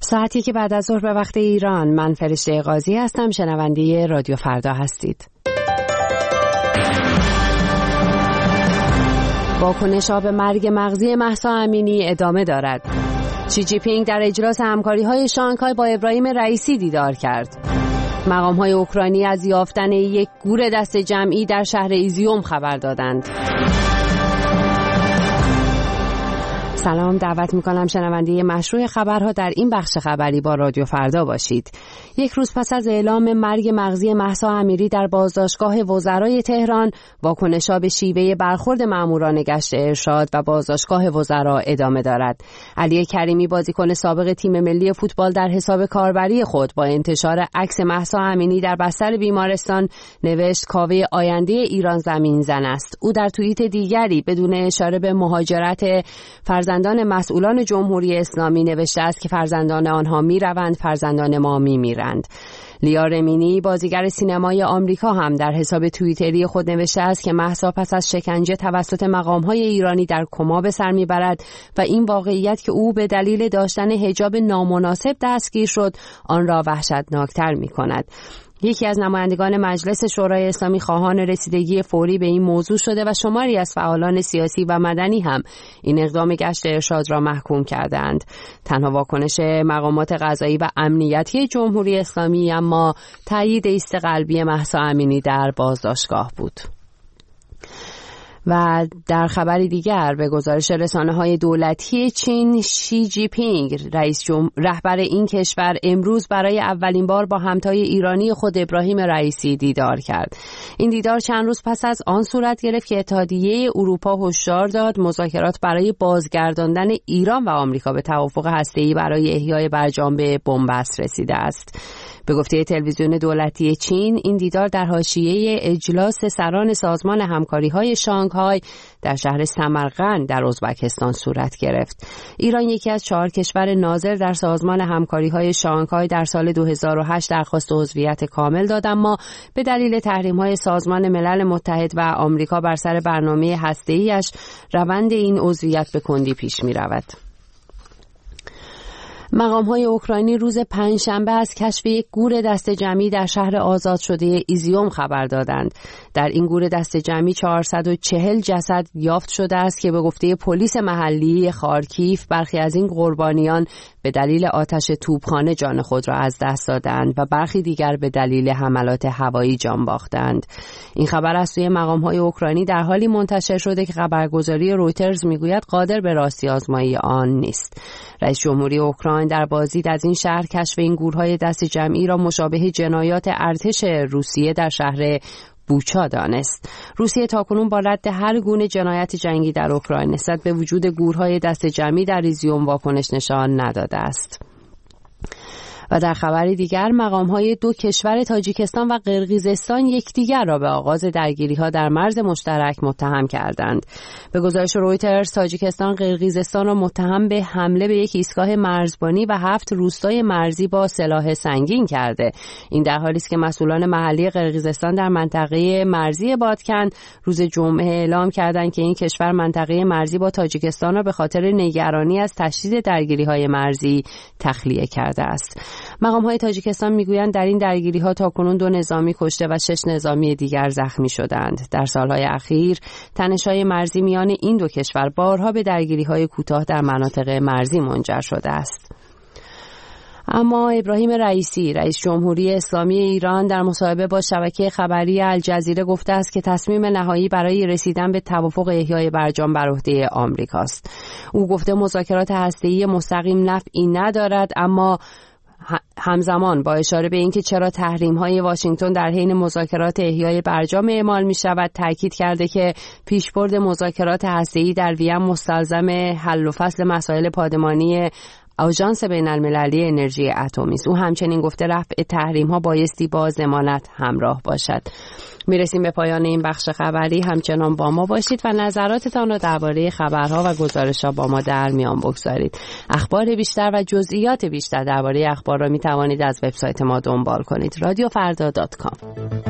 ساعتی که بعد از ظهر به وقت ایران. من فرشته قاضی هستم. شنونده رادیو فردا هستید. واکنش‌ها به مرگ مغزی مهسا امینی ادامه دارد. شی جی پینگ در اجلاس همکاری‌های شانگهای با ابراهیم رئیسی دیدار کرد. مقام‌های اوکراینی از یافتن یک گور دست جمعی در شهر ایزیوم خبر دادند. سلام، دعوت میکنم شنونده مشروع خبرها در این بخش خبری با رادیو فردا باشید. یک روز پس از اعلام مرگ مغزی مهسا امیری در بازداشتگاه وزرای تهران، واکنش‌ها به شیوه برخورد ماموران گشت ارشاد و بازداشتگاه وزرا ادامه دارد. علی کریمی بازیکن سابق تیم ملی فوتبال در حساب کاربری خود با انتشار عکس مهسا امینی در بستر بیمارستان نوشت کاوه آینده ایران زمین زن است. او در توییت دیگری بدون اشاره به مهاجرت فرزندان مسئولان جمهوری اسلامی نوشته است که فرزندان آنها میروند، فرزندان ما میمیرند. لیا رمینی بازیگر سینمای آمریکا هم در حساب توییتری خود نوشته است که مهسا پس از شکنجه توسط مقام‌های ایرانی در کما به سر میبرد و این واقعیت که او به دلیل داشتن حجاب نامناسب دستگیر شد آن را وحشتناکتر می‌کند. یکی از نمایندگان مجلس شورای اسلامی خواهان رسیدگی فوری به این موضوع شده و شماری از فعالان سیاسی و مدنی هم این اقدام گشت ارشاد را محکوم کردند. تنها واکنش مقامات قضایی و امنیتی جمهوری اسلامی اما تایید ایست قلبی مهسا امینی در بازداشتگاه بود. و در خبری دیگر به گزارش رسانه‌های دولتی چین، شی جی پینگ رهبر این کشور امروز برای اولین بار با همتای ایرانی خود ابراهیم رئیسی دیدار کرد. این دیدار چند روز پس از آن صورت گرفت که اتحادیه اروپا هشدار داد مذاکرات برای بازگرداندن ایران و آمریکا به توافق هسته‌ای برای احیای برجام به بنبست رسیده است. به گفته تلویزیون دولتی چین، این دیدار در حاشیه اجلاس سران سازمان همکاری‌های شانگهای در شهر سمرقند در ازبکستان صورت گرفت. ایران یکی از 4 کشور ناظر در سازمان همکاری‌های شانگهای در سال 2008 درخواست عضویت کامل داد، اما به دلیل تحریم‌های سازمان ملل متحد و آمریکا بر سر برنامه هسته‌ای‌اش روند این عضویت به کندی پیش می‌رود. مقام‌های اوکراینی روز پنجشنبه از کشف یک گور دست جمعی در شهر آزاد شده ایزیوم خبر دادند. در این گور دست جمعی 440 جسد یافت شده است که به گفته پلیس محلی خارکیف برخی از این قربانیان به دلیل آتش توپخانه جان خود را از دست دادند و برخی دیگر به دلیل حملات هوایی جان باختند. این خبر از سوی مقام‌های اوکراینی در حالی منتشر شده که خبرگزاری رویترز میگوید قادر به راستی آزمایی آن نیست. رئیس جمهوری اوکراین در بازدید از این شهر کشف این گورهای دست جمعی را مشابه جنایات ارتش روسیه در شهر بوچا دانست. روسیه تاکنون با رد هر گونه جنایت جنگی در اوکراین نسبت به وجود گورهای دست جمعی در ایزیوم واکنش نشان نداده است. و در خبری دیگر مقام‌های 2 کشور تاجیکستان و قرقیزستان یکدیگر را به آغاز درگیری‌ها در مرز مشترک متهم کردند. به گزارش رویترز تاجیکستان قرقیزستان را متهم به حمله به یک ایستگاه مرزبانی و 7 روستای مرزی با سلاح سنگین کرده. این در حالی است که مسئولان محلی قرقیزستان در منطقه مرزی بادکن روز جمعه اعلام کردند که این کشور منطقه مرزی با تاجیکستان را به خاطر نگرانی از تشدید درگیری‌های مرزی تخلیه کرده است. مقام‌های تاجیکستان میگویند در این درگیری‌ها تاکنون 2 نظامی کشته و 6 نظامی دیگر زخمی شدند. در سالهای اخیر تنش‌های مرزی میان این 2 کشور بارها به درگیری‌های کوتاه در مناطق مرزی منجر شده است. اما ابراهیم رئیسی رئیس جمهوری اسلامی ایران در مصاحبه با شبکه خبری الجزیره گفته است که تصمیم نهایی برای رسیدن به توافق احیای برجام بر عهده آمریکاست. او گفته مذاکرات هسته‌ای مستقیم نفعی ندارد، اما همزمان با اشاره به اینکه چرا تحریم‌های واشنگتن در حین مذاکرات احیای برجام اعمال می‌شود تاکید کرده که پیشبرد مذاکرات هسته‌ای در وین مستلزم حل و فصل مسائل پادمانی آژانس بین‌المللی انرژی اتمی است. او همچنین گفته رفع تحریم‌ها بایستی با ضمانت همراه باشد. میرسیم به پایان این بخش خبری. همچنان با ما باشید و نظراتتان را درباره خبرها و گزارش‌ها با ما در میان بگذارید. اخبار بیشتر و جزئیات بیشتر درباره اخبار را می‌توانید از وبسایت ما دنبال کنید. رادیوفردا.com.